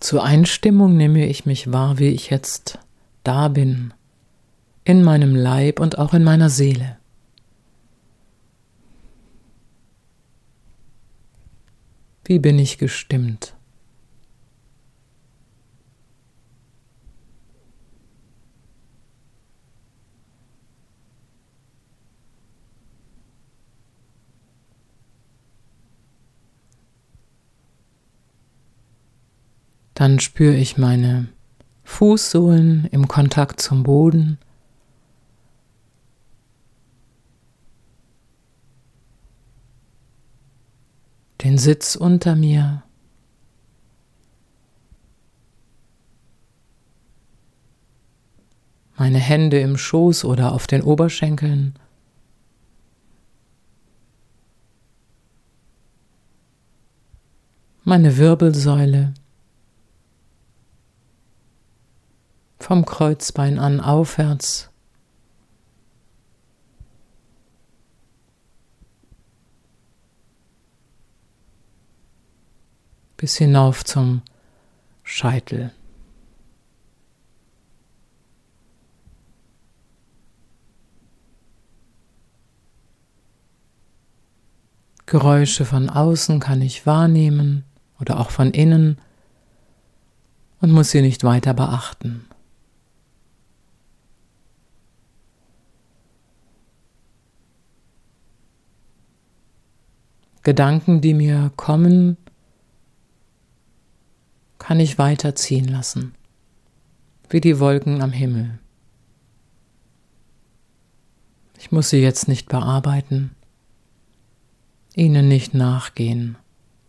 Zur Einstimmung nehme ich mich wahr, wie ich jetzt da bin, in meinem Leib und auch in meiner Seele. Wie bin ich gestimmt? Dann spüre ich meine Fußsohlen im Kontakt zum Boden. Den Sitz unter mir. Meine Hände im Schoß oder auf den Oberschenkeln. Meine Wirbelsäule. Vom Kreuzbein an aufwärts. Bis hinauf zum Scheitel. Geräusche von außen kann ich wahrnehmen oder auch von innen und muss sie nicht weiter beachten. Gedanken, die mir kommen, kann ich weiterziehen lassen, wie die Wolken am Himmel. Ich muss sie jetzt nicht bearbeiten, ihnen nicht nachgehen.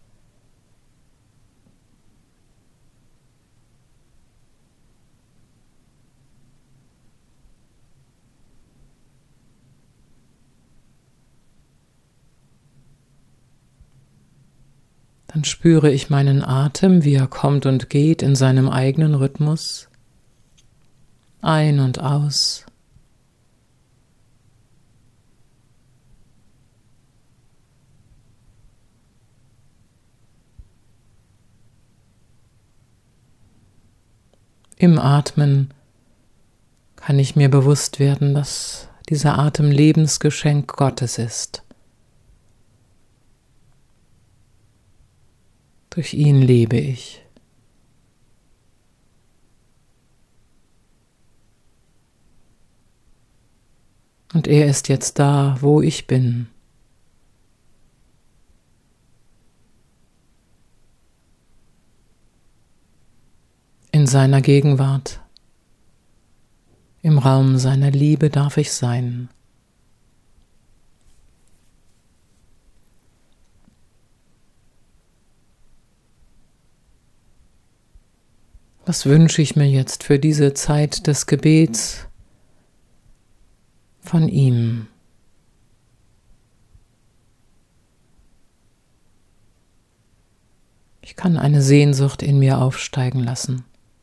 Dann spüre ich meinen Atem, wie er kommt und geht in seinem eigenen Rhythmus. Ein und aus. Im Atmen kann ich mir bewusst werden, dass dieser Atem Lebensgeschenk Gottes ist. Durch ihn lebe ich. Und er ist jetzt da, wo ich bin. In seiner Gegenwart, im Raum seiner Liebe darf ich sein. Was wünsche ich mir jetzt für diese Zeit des Gebets von ihm? Ich kann eine Sehnsucht in mir aufsteigen lassen.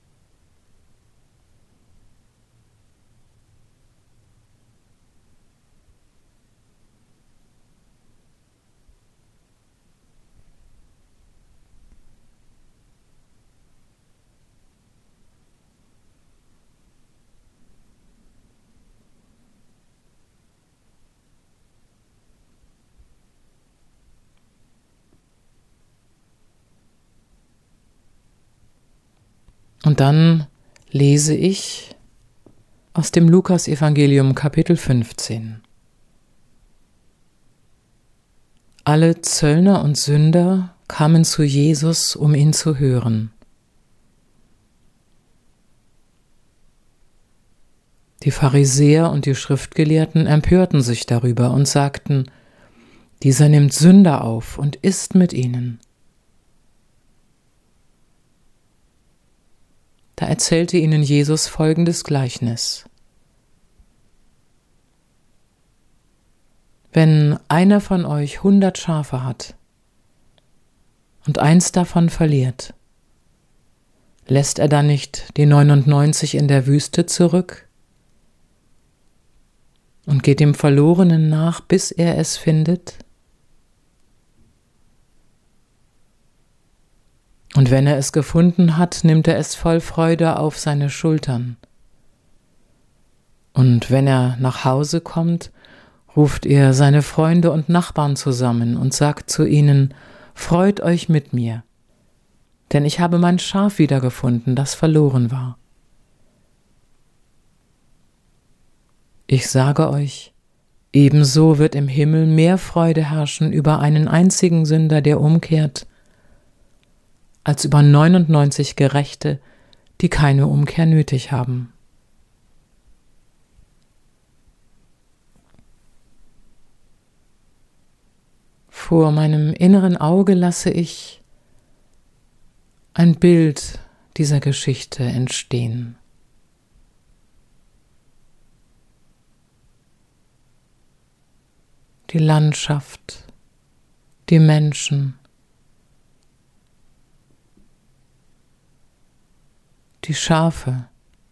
Und dann lese ich aus dem Lukas-Evangelium Kapitel 15. Alle Zöllner und Sünder kamen zu Jesus, um ihn zu hören. Die Pharisäer und die Schriftgelehrten empörten sich darüber und sagten: Dieser nimmt Sünder auf und isst mit ihnen. Da erzählte ihnen Jesus folgendes Gleichnis. Wenn einer von euch 100 Schafe hat und eins davon verliert, lässt er dann nicht die 99 in der Wüste zurück und geht dem Verlorenen nach, bis er es findet? Und wenn er es gefunden hat, nimmt er es voll Freude auf seine Schultern. Und wenn er nach Hause kommt, ruft er seine Freunde und Nachbarn zusammen und sagt zu ihnen: Freut euch mit mir, denn ich habe mein Schaf wiedergefunden, das verloren war. Ich sage euch, ebenso wird im Himmel mehr Freude herrschen über einen einzigen Sünder, der umkehrt, als über 99 Gerechte, die keine Umkehr nötig haben. Vor meinem inneren Auge lasse ich ein Bild dieser Geschichte entstehen. Die Landschaft, die Menschen, die Schafe,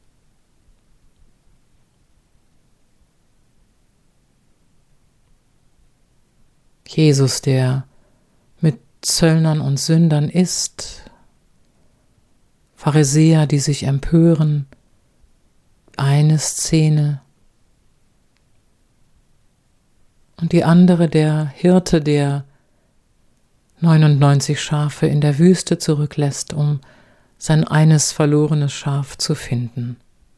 Jesus, der mit Zöllnern und Sündern isst, Pharisäer, die sich empören, eine Szene, und die andere der Hirte, der 99 Schafe in der Wüste zurücklässt, um sein eines verlorenes Schaf zu finden.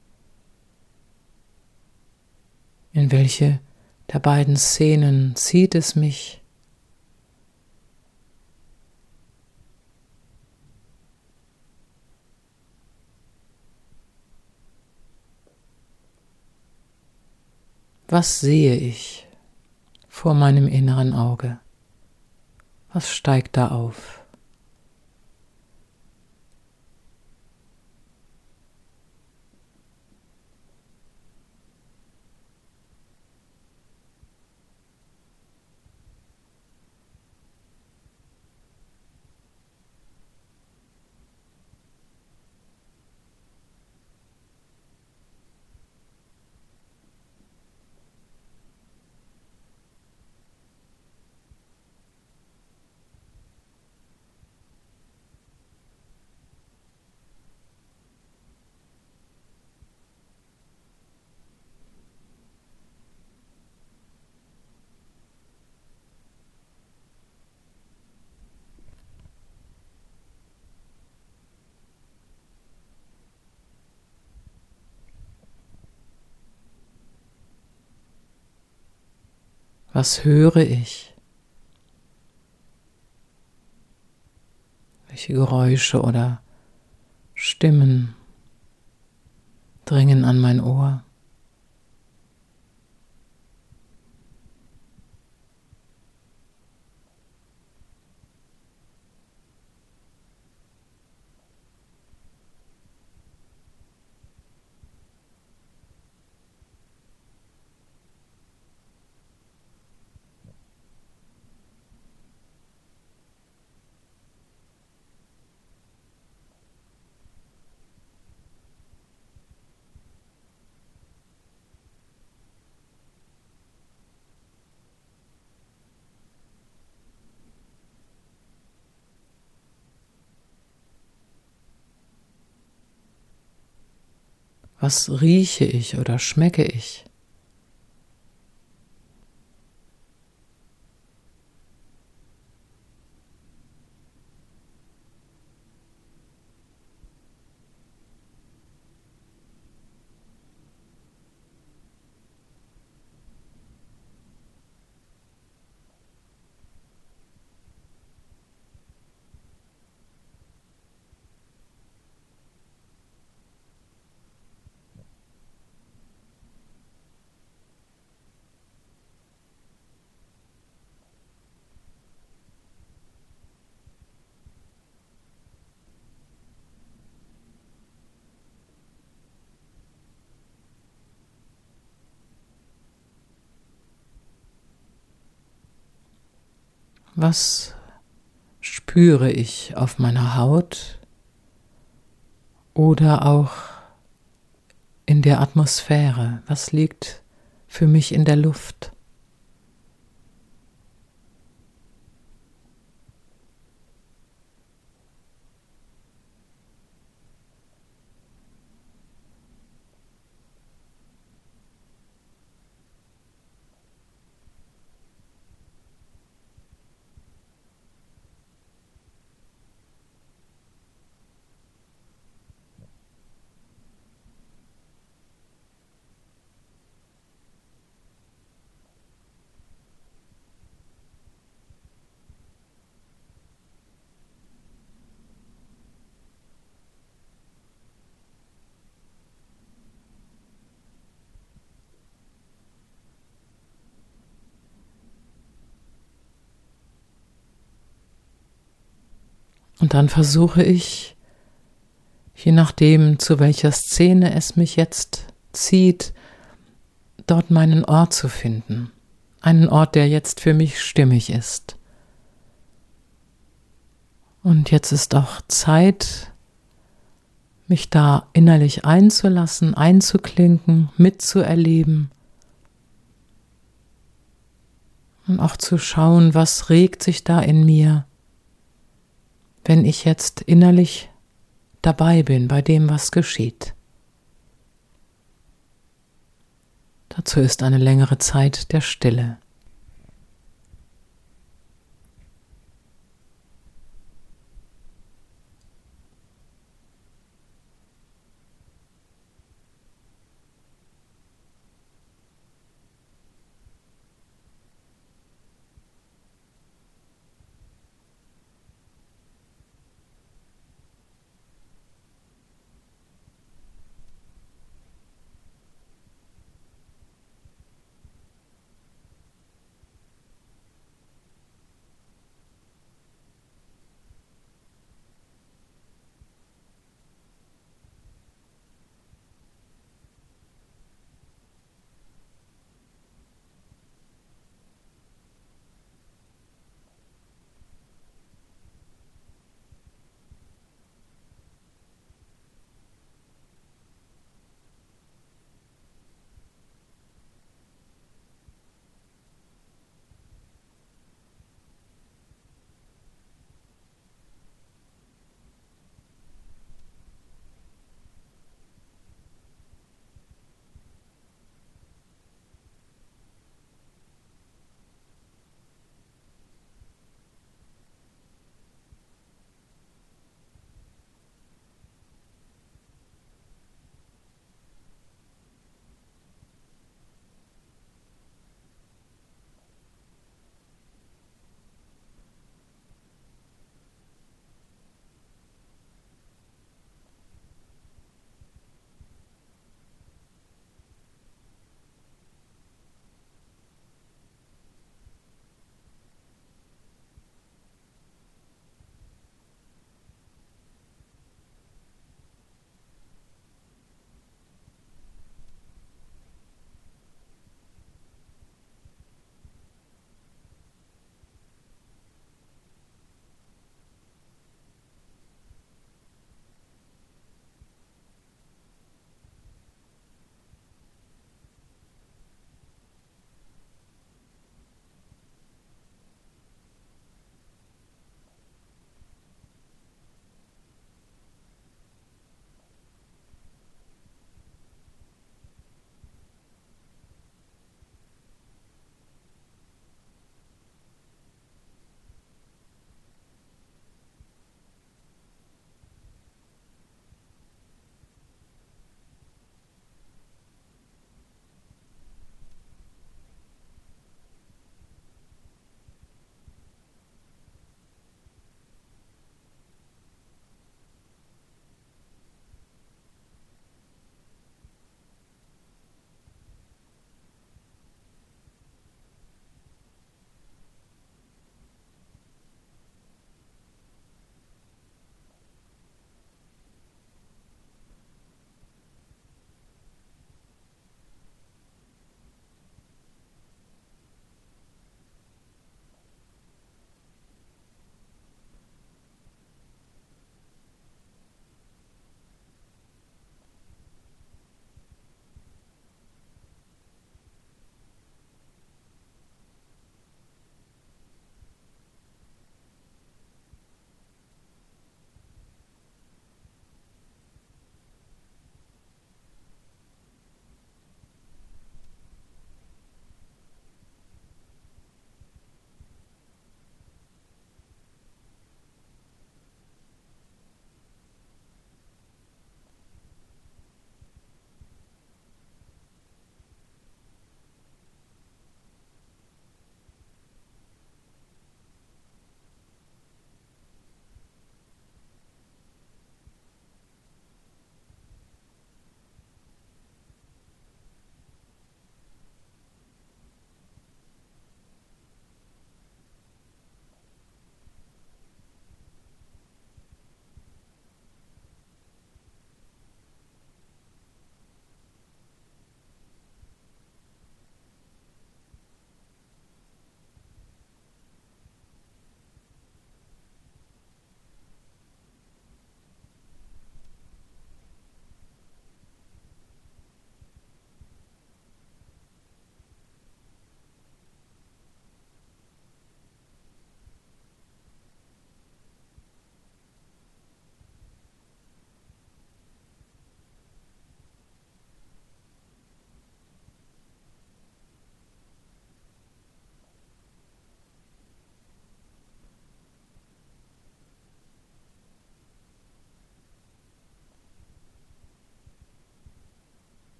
In welche der beiden Szenen zieht es mich? Was sehe ich vor meinem inneren Auge? Was steigt da auf? Was höre ich? Welche Geräusche oder Stimmen dringen an mein Ohr? Was rieche ich oder schmecke ich? Was spüre ich auf meiner Haut oder auch in der Atmosphäre? Was liegt für mich in der Luft? Und dann versuche ich, je nachdem, zu welcher Szene es mich jetzt zieht, dort meinen Ort zu finden. Einen Ort, der jetzt für mich stimmig ist. Und jetzt ist auch Zeit, mich da innerlich einzulassen, einzuklinken, mitzuerleben und auch zu schauen, was regt sich da in mir, wenn ich jetzt innerlich dabei bin bei dem, was geschieht. Dazu ist eine längere Zeit der Stille.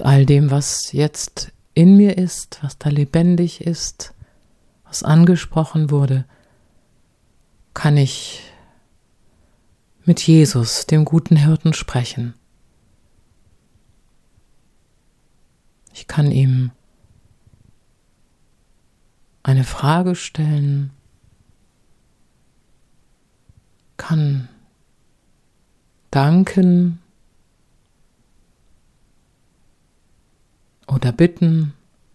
all dem, was jetzt in mir ist, was da lebendig ist, was angesprochen wurde, kann ich mit Jesus, dem guten Hirten, sprechen. Ich kann ihm eine Frage stellen, kann danken oder bitten.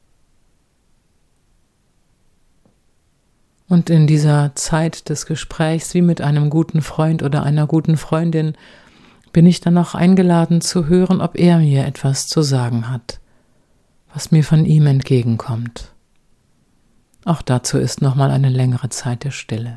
Und in dieser Zeit des Gesprächs, wie mit einem guten Freund oder einer guten Freundin, bin ich dann auch eingeladen zu hören, ob er mir etwas zu sagen hat, was mir von ihm entgegenkommt. Auch dazu ist nochmal eine längere Zeit der Stille.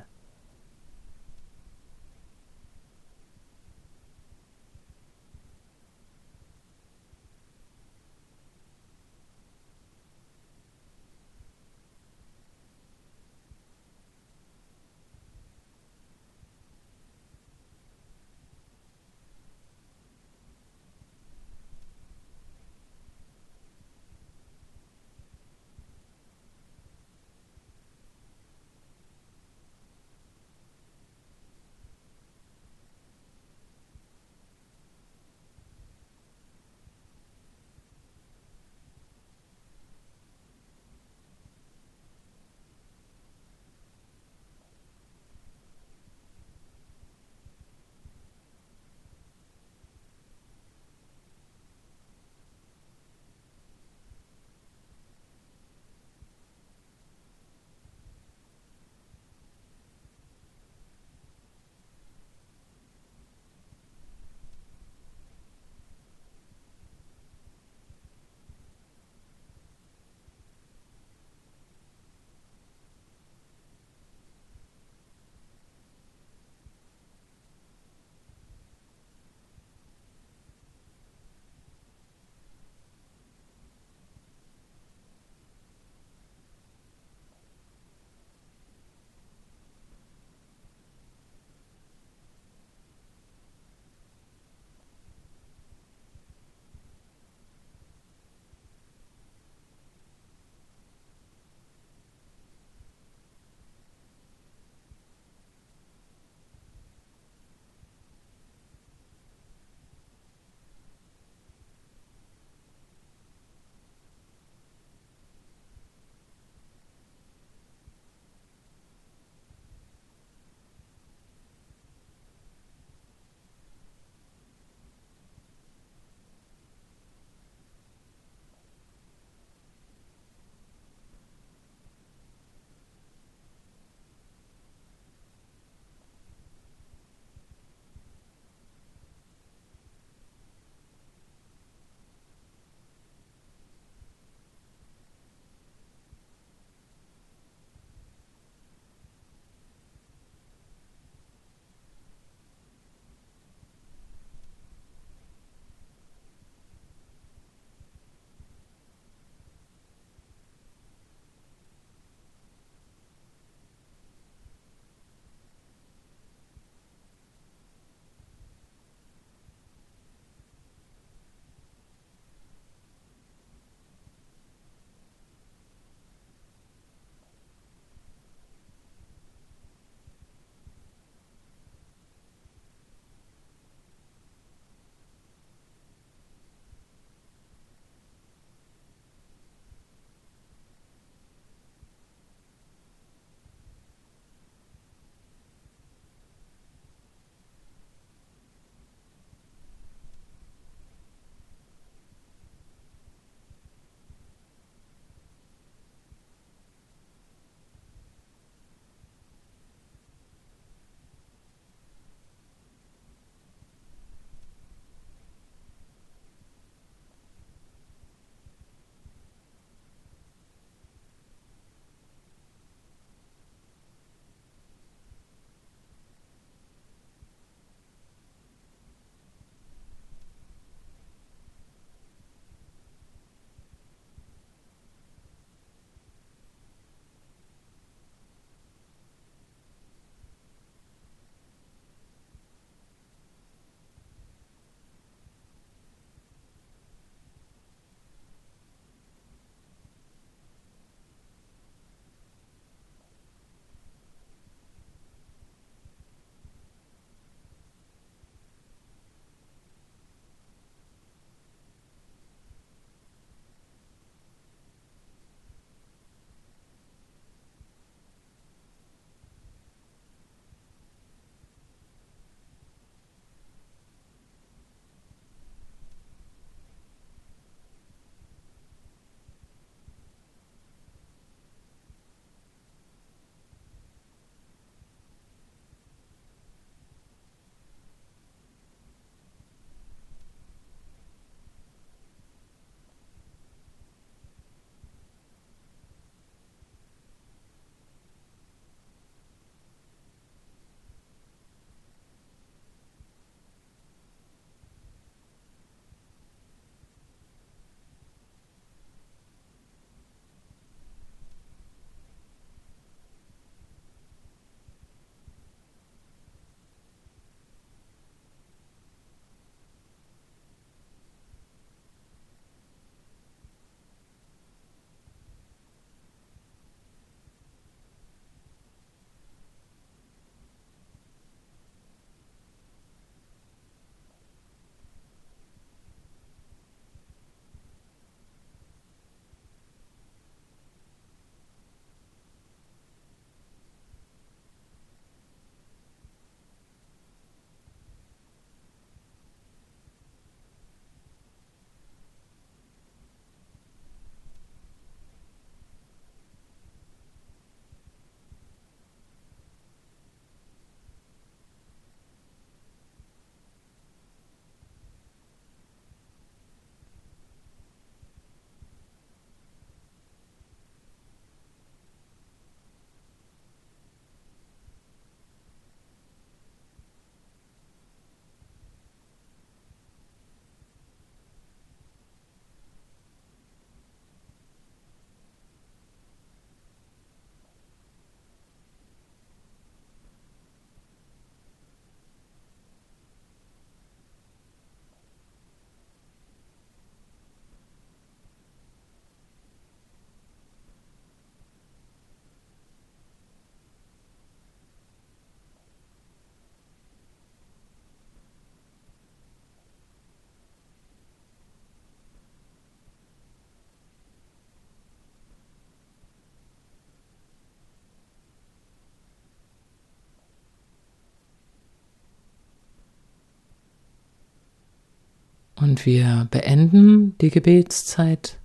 Und wir beenden die Gebetszeit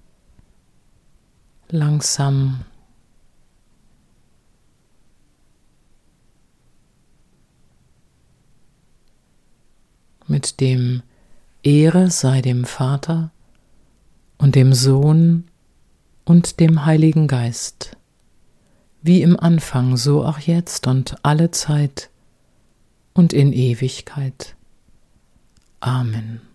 langsam. Mit dem Ehre sei dem Vater und dem Sohn und dem Heiligen Geist, wie im Anfang, so auch jetzt und alle Zeit und in Ewigkeit. Amen.